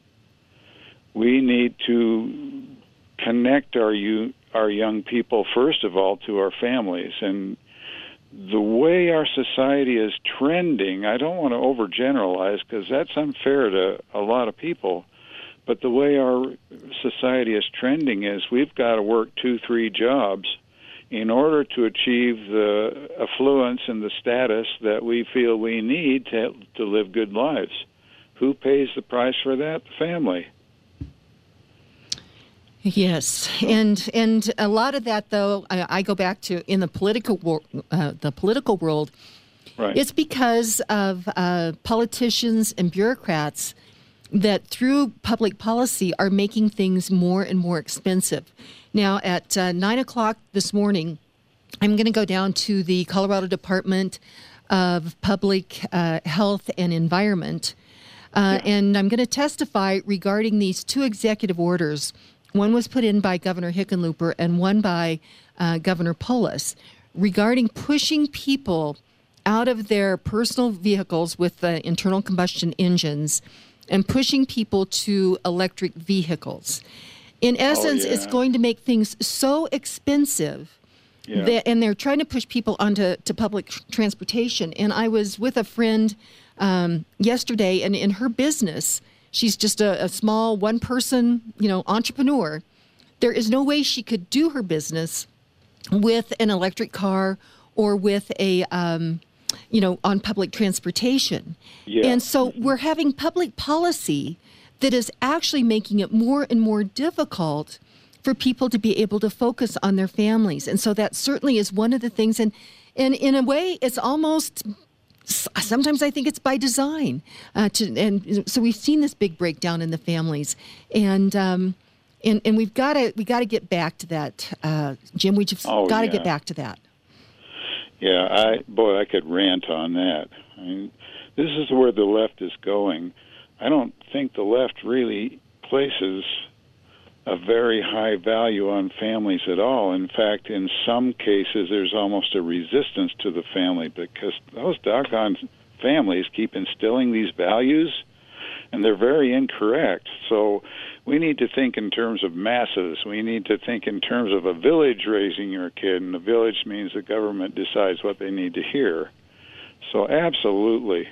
We need to connect our you, our young people, first of all, to our families. And the way our society is trending, I don't want to overgeneralize because that's unfair to a lot of people, but the way our society is trending is we've got to work two, three jobs in order to achieve the affluence and the status that we feel we need to, to live good lives. Who pays the price for that? The family. Yes, and and a lot of that, though, I, I go back to in the political wor- uh, the political world. Right. It's because of uh, politicians and bureaucrats that through public policy are making things more and more expensive. Now, at uh, nine o'clock this morning, I'm going to go down to the Colorado Department of Public uh, Health and Environment, uh, yeah. and I'm going to testify regarding these two executive orders. One was put in by Governor Hickenlooper and one by uh, Governor Polis regarding pushing people out of their personal vehicles with the internal combustion engines and pushing people to electric vehicles. In essence, oh, yeah. it's going to make things so expensive, yeah. that, and they're trying to push people onto to public transportation. And I was with a friend um, yesterday, and in her business, she's just a, a small one-person, you know, entrepreneur. There is no way she could do her business with an electric car or with a um, you know, on public transportation. Yeah. And so we're having public policy that is actually making it more and more difficult for people to be able to focus on their families. And so that certainly is one of the things. And, and in a way, it's almost, sometimes I think it's by design. Uh, to, and so we've seen this big breakdown in the families. And um, and, and we've got to we got to get back to that, uh, Jim. We just oh, got to yeah. get back to that. Yeah, I boy, I could rant on that. I mean, this is where the left is going. I don't think the left really places a very high value on families at all. In fact, in some cases, there's almost a resistance to the family because those doggone families keep instilling these values, and they're very incorrect. So we need to think in terms of masses. We need to think in terms of a village raising your kid, and the village means the government decides what they need to hear. So absolutely.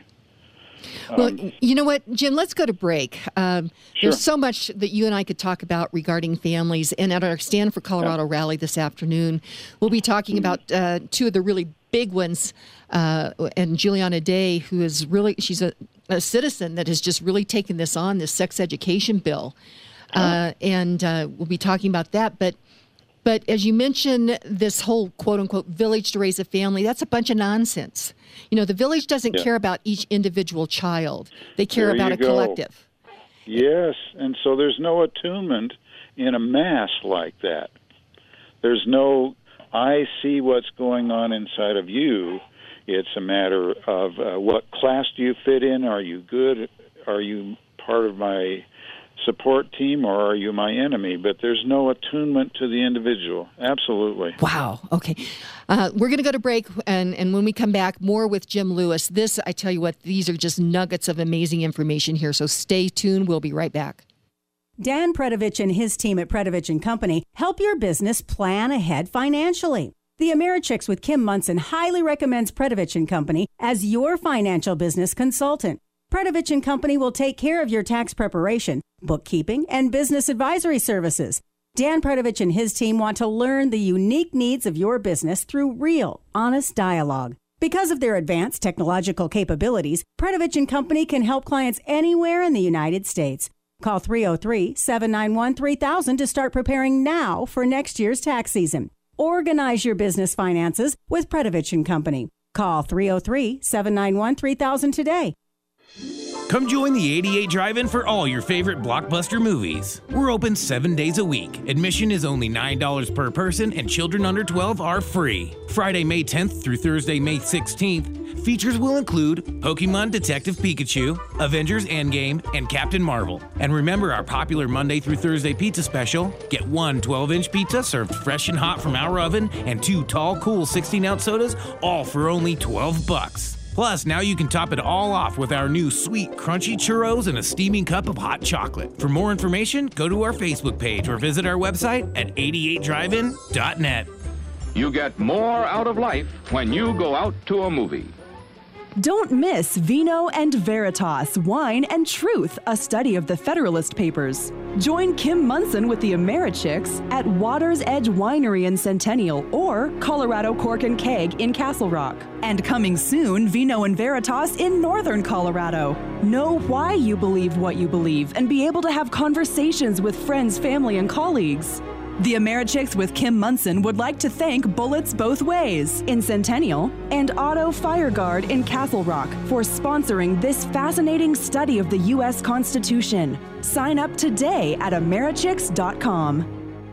Well, um, you know what, Jim, let's go to break. Um, sure. There's so much that you and I could talk about regarding families. And at our Stand for Colorado yeah. rally this afternoon, we'll be talking about uh, two of the really big ones. Uh, and Juliana Day, who is really, she's a, a citizen that has just really taken this on, this sex education bill. Uh, and uh, we'll be talking about that. But but as you mentioned, this whole quote-unquote village to raise a family, that's a bunch of nonsense. You know, the village doesn't yeah. care about each individual child. They care there about a go. collective. Yes, and so there's no attunement in a mass like that. There's no, I see what's going on inside of you. It's a matter of uh, what class do you fit in? Are you good? Are you part of my support team, or are you my enemy? But there's no attunement to the individual. Absolutely. Wow. Okay. Uh, we're going to go to break, and, and when we come back, more with Jim Lewis. This, I tell you what, these are just nuggets of amazing information here, so stay tuned. We'll be right back. Dan Predovich and his team at Predovich and Company help your business plan ahead financially. The Americhicks with Kim Munson highly recommends Predovich and Company as your financial business consultant. Predovich and Company will take care of your tax preparation, bookkeeping, and business advisory services. Dan Predovich and his team want to learn the unique needs of your business through real, honest dialogue. Because of their advanced technological capabilities, Predovich and Company can help clients anywhere in the United States. Call three oh three, seven nine one, three thousand to start preparing now for next year's tax season. Organize your business finances with Predovich and Company. Call three oh three, seven nine one, three thousand today. Come join the eighty-eight Drive-In for all your favorite blockbuster movies. We're open seven days a week. Admission is only nine dollars per person, and children under twelve are free. Friday, May tenth through Thursday, May sixteenth, features will include Pokemon Detective Pikachu, Avengers Endgame, and Captain Marvel. And remember our popular Monday through Thursday pizza special. Get one twelve-inch pizza served fresh and hot from our oven, and two tall, cool sixteen-ounce sodas, all for only twelve bucks. Plus, now you can top it all off with our new sweet, crunchy churros and a steaming cup of hot chocolate. For more information, go to our Facebook page or visit our website at eighty-eight drive in dot net. You get more out of life when you go out to a movie. Don't miss Vino and Veritas, Wine and Truth, a study of the Federalist Papers. Join Kim Munson with the Americhicks at Water's Edge Winery in Centennial or Colorado Cork and Keg in Castle Rock. And coming soon, Vino and Veritas in Northern Colorado. Know why you believe what you believe and be able to have conversations with friends, family, and colleagues. The Americhicks with Kim Munson would like to thank Bullets Both Ways in Centennial and Auto Fire Guard in Castle Rock for sponsoring this fascinating study of the U S Constitution. Sign up today at Americhicks dot com.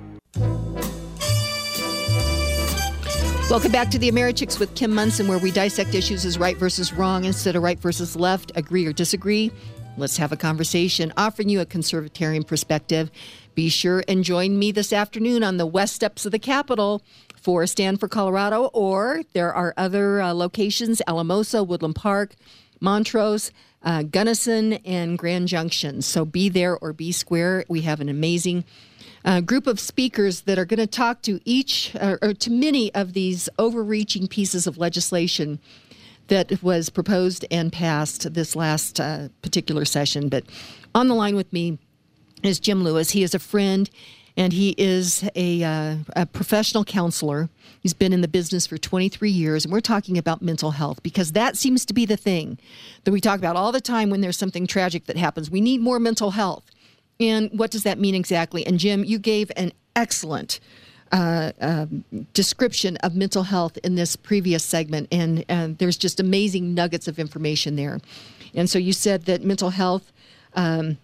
Welcome back to the Americhicks with Kim Munson, where we dissect issues as right versus wrong instead of right versus left, agree or disagree. Let's have a conversation, offering you a conservatarian perspective. Be sure and join me this afternoon on the west steps of the Capitol for Stand for Colorado, or there are other uh, locations, Alamosa, Woodland Park, Montrose, uh, Gunnison, and Grand Junction. So be there or be square. We have an amazing uh, group of speakers that are going to talk to each uh, or to many of these overreaching pieces of legislation that was proposed and passed this last uh, particular session. But on the line with me is Jim Lewis. He is a friend, and he is a, uh, a professional counselor. He's been in the business for twenty-three years, and we're talking about mental health because that seems to be the thing that we talk about all the time when there's something tragic that happens. We need more mental health. And what does that mean exactly? And Jim, you gave an excellent Uh, uh, description of mental health in this previous segment, and, and there's just amazing nuggets of information there. And so you said that mental health um,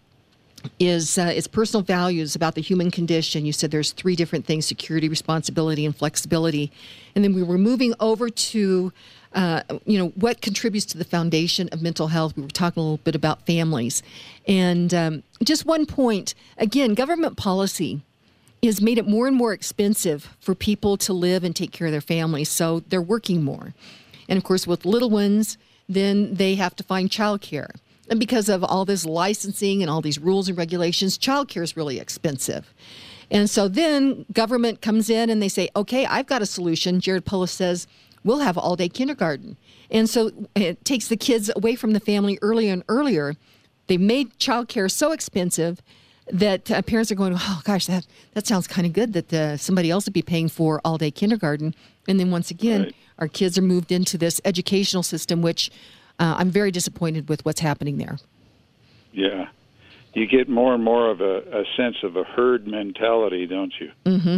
is uh, it's personal values about the human condition. You said there's three different things: security, responsibility, and flexibility. And then we were moving over to uh, you know what contributes to the foundation of mental health. We were talking a little bit about families, and um, just one point again: government policy has made it more and more expensive for people to live and take care of their families, so they're working more. And of course, with little ones, then they have to find childcare. And because of all this licensing and all these rules and regulations, childcare is really expensive. And so then government comes in and they say, okay, I've got a solution. Jared Polis says, we'll have all-day kindergarten. And so it takes the kids away from the family earlier and earlier. They've made childcare so expensive that uh, parents are going, oh, gosh, that, that sounds kind of good that uh, somebody else would be paying for all-day kindergarten. And then once again, right. Our kids are moved into this educational system, which uh, I'm very disappointed with what's happening there. Yeah. You get more and more of a, a sense of a herd mentality, don't you? Mm-hmm.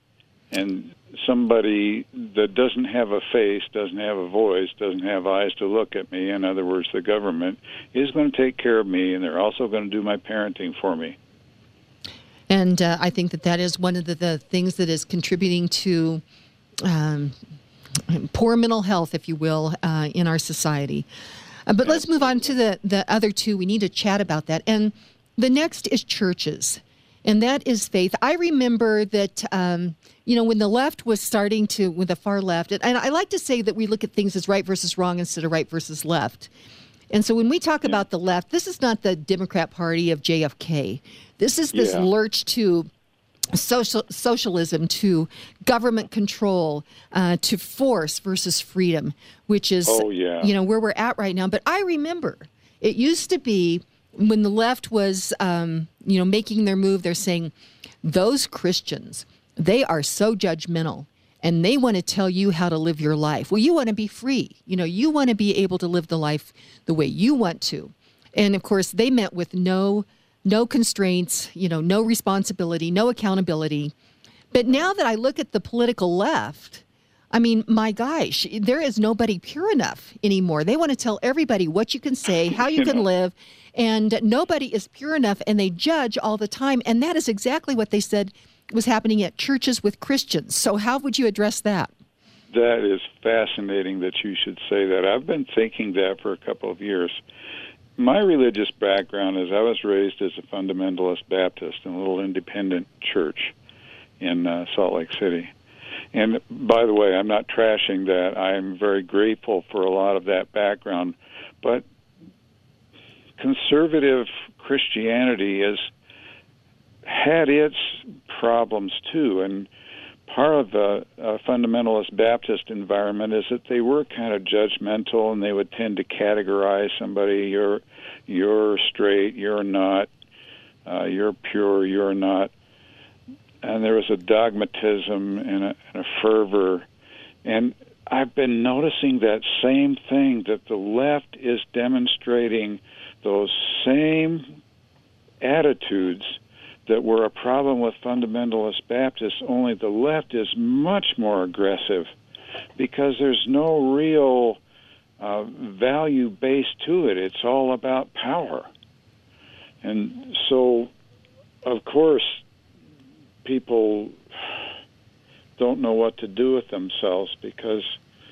And somebody that doesn't have a face, doesn't have a voice, doesn't have eyes to look at me, in other words, the government, is going to take care of me, and they're also going to do my parenting for me. And uh, I think that that is one of the, the things that is contributing to um, poor mental health, if you will, uh, in our society. Uh, but let's move on to the, the other two. We need to chat about that. And the next is churches, and that is faith. I remember that, um, you know, when the left was starting to, with the far left, and, and I like to say that we look at things as right versus wrong instead of right versus left. And so when we talk yeah. about the left, this is not the Democrat Party of J F K. This is this yeah. lurch to social socialism, to government control, uh, to force versus freedom, which is, oh, yeah. you know, where we're at right now. But I remember it used to be when the left was, um, you know, making their move, they're saying, those Christians, they are so judgmental. And they want to tell you how to live your life. Well, you want to be free. You know, you want to be able to live the life the way you want to. And of course, they met with no no constraints, you know, no responsibility, no accountability. But now that I look at the political left, I mean, my gosh, there is nobody pure enough anymore. They want to tell everybody what you can say, how you, you can know. live, and nobody is pure enough, and they judge all the time. And that is exactly what they said was happening at churches with Christians. So how would you address that? That is fascinating that you should say that. I've been thinking that for a couple of years. My religious background is I was raised as a fundamentalist Baptist in a little independent church in uh, Salt Lake City. And by the way, I'm not trashing that. I'm very grateful for a lot of that background. But conservative Christianity has had its problems too. And part of the uh, fundamentalist Baptist environment is that they were kind of judgmental, and they would tend to categorize somebody: you're you're straight, you're not, uh, you're pure, you're not. And there was a dogmatism and a, and a fervor. And I've been noticing that same thing, that the left is demonstrating those same attitudes that were a problem with fundamentalist Baptists, only the left is much more aggressive because there's no real uh, value base to it. It's all about power. And so, of course, people don't know what to do with themselves because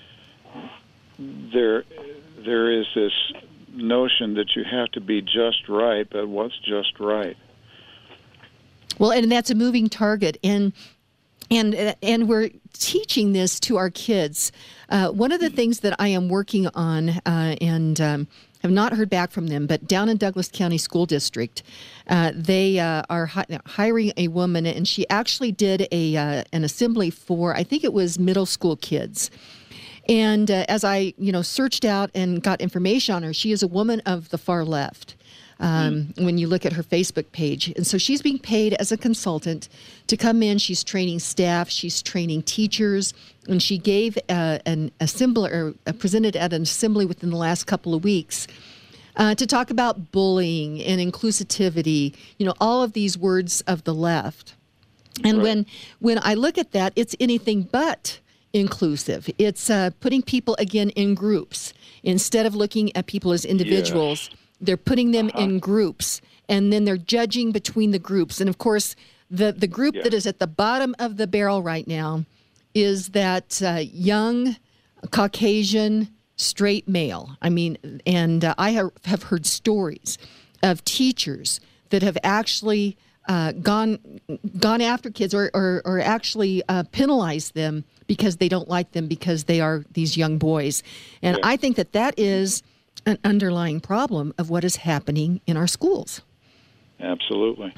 there there is this notion that you have to be just right, but what's just right? Well, and that's a moving target, and and and we're teaching this to our kids. Uh, one of the things that I am working on, uh, and um, have not heard back from them, but down in Douglas County School District, uh, they uh, are hi- hiring a woman, and she actually did a uh, an assembly for, I think it was middle school kids. And uh, as I, you know, searched out and got information on her, she is a woman of the far left. Um, mm. When you look at her Facebook page. And so she's being paid as a consultant to come in. She's training staff. She's training teachers. And she gave uh, an assembly, or uh, presented at an assembly within the last couple of weeks uh, to talk about bullying and inclusivity, you know, all of these words of the left. And right. when when I look at that, it's anything but inclusive. It's uh, putting people, again, in groups. Instead of looking at people as individuals, yeah. they're putting them uh-huh. in groups, and then they're judging between the groups. And, of course, the, the group yeah. that is at the bottom of the barrel right now is that uh, young, Caucasian, straight male. I mean, and uh, I have, have heard stories of teachers that have actually uh, gone gone after kids or, or, or actually uh, penalized them because they don't like them because they are these young boys. And yeah. I think that that is an underlying problem of what is happening in our schools. Absolutely.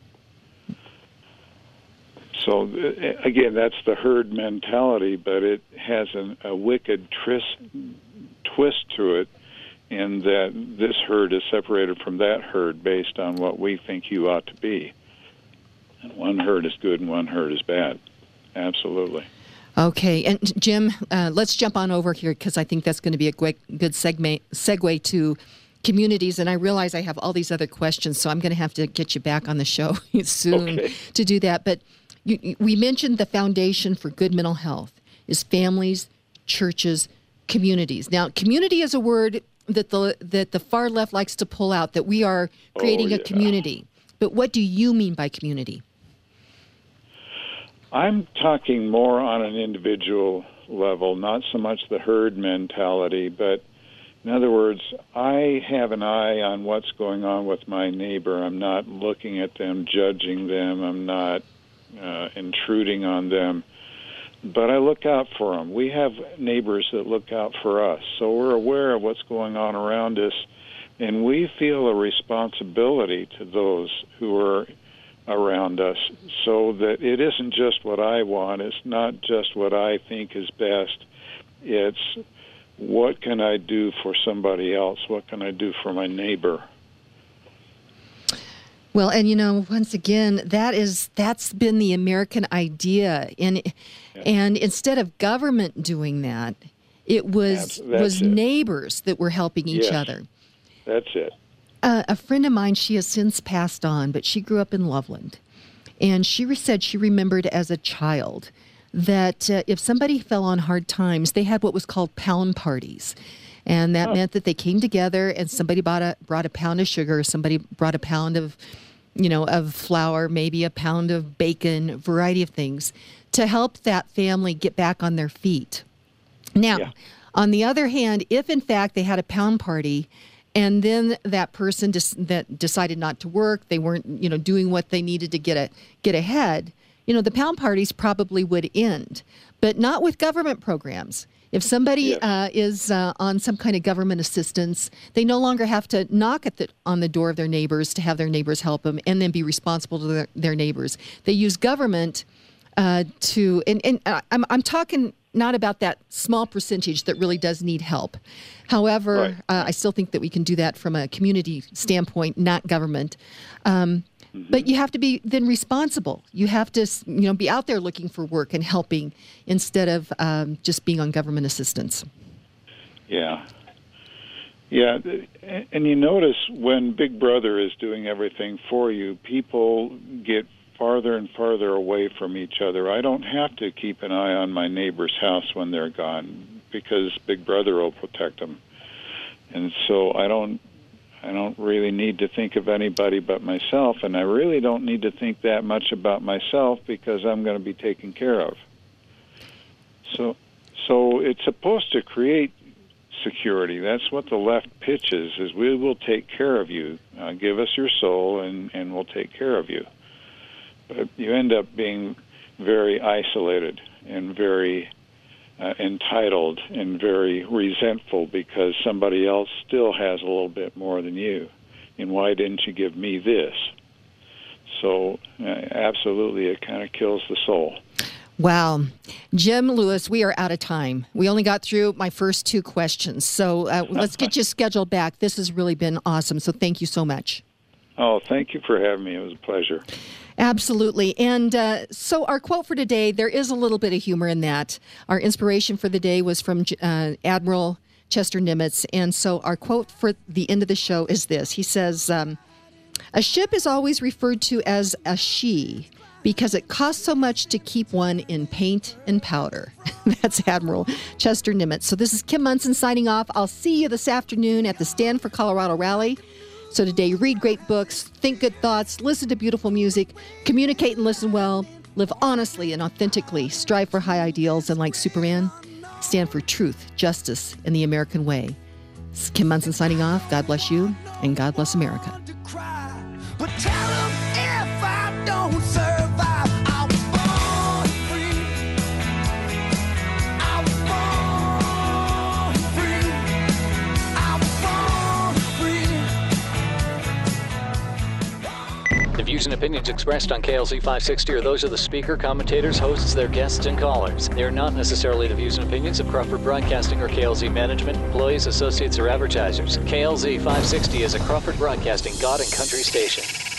So, again, that's the herd mentality, but it has an, a wicked tris- twist to it in that this herd is separated from that herd based on what we think you ought to be. And one herd is good and one herd is bad. Absolutely. Okay, and Jim, uh, let's jump on over here because I think that's going to be a quick, good segue, segue to communities. And I realize I have all these other questions, so I'm going to have to get you back on the show soon okay. to do that. But you, we mentioned the foundation for good mental health is families, churches, communities. Now, community is a word that the that the far left likes to pull out, that we are creating oh, yeah. a community. But what do you mean by community? I'm talking more on an individual level, not so much the herd mentality, but in other words, I have an eye on what's going on with my neighbor. I'm not looking at them, judging them. I'm not uh, intruding on them, but I look out for them. We have neighbors that look out for us, so we're aware of what's going on around us, and we feel a responsibility to those who are around us, so that it isn't just what I want, it's not just what I think is best, it's what can I do for somebody else, what can I do for my neighbor. Well, and you know, once again, that is that's been the American idea, and yeah. and instead of government doing that, it was that's, that's was it. neighbors that were helping each yes, other. That's it. Uh, a friend of mine, she has since passed on, but she grew up in Loveland. And she said she remembered as a child that uh, if somebody fell on hard times, they had what was called pound parties. And that oh. meant that they came together and somebody bought a, brought a pound of sugar, somebody brought a pound of, you know, of flour, maybe a pound of bacon, a variety of things, to help that family get back on their feet. Now, yeah. on the other hand, if in fact they had a pound party, and then that person just that decided not to work, they weren't, you know, doing what they needed to get a, get ahead, you know, the pound parties probably would end, but not with government programs. If somebody yeah. uh, is uh, on some kind of government assistance, they no longer have to knock at the, on the door of their neighbors to have their neighbors help them and then be responsible to their, their neighbors. They use government uh, to, and, and uh, I'm, I'm talking not about that small percentage that really does need help. However, Right. uh, I still think that we can do that from a community standpoint, not government. Um, Mm-hmm. But you have to be then responsible. You have to, you know, be out there looking for work and helping instead of um, just being on government assistance. Yeah. Yeah, and you notice when Big Brother is doing everything for you, people get farther and farther away from each other. I don't have to keep an eye on my neighbor's house when they're gone because Big Brother will protect them. And so I don't I don't really need to think of anybody but myself, and I really don't need to think that much about myself because I'm going to be taken care of. So, so it's supposed to create security. That's what the left pitches, is we will take care of you. Uh, give us your soul, and, and we'll take care of you. But you end up being very isolated and very Uh, entitled and very resentful because somebody else still has a little bit more than you. And why didn't you give me this? So uh, absolutely, it kind of kills the soul. Wow. Jim Lewis, we are out of time. We only got through my first two questions. So uh, let's get you scheduled back. This has really been awesome. So thank you so much. Oh, thank you for having me. It was a pleasure. Absolutely. And uh, so our quote for today, there is a little bit of humor in that. Our inspiration for the day was from uh, Admiral Chester Nimitz. And so our quote for the end of the show is this. He says, um, a ship is always referred to as a she because it costs so much to keep one in paint and powder. That's Admiral Chester Nimitz. So this is Kim Monson signing off. I'll see you this afternoon at the Stand for Colorado rally. So today, read great books, think good thoughts, listen to beautiful music, communicate and listen well, live honestly and authentically, strive for high ideals, and like Superman, stand for truth, justice, and the American way. This is Kim Monson signing off. God bless you, and God bless America. But tell them if I don't survive, I was born free. I was born free. I was born free. The views and opinions expressed on K L Z five sixty are those of the speaker, commentators, hosts, their guests, and callers. They are not necessarily the views and opinions of Crawford Broadcasting or K L Z management, employees, associates, or advertisers. K L Z five sixty is a Crawford Broadcasting God and Country station.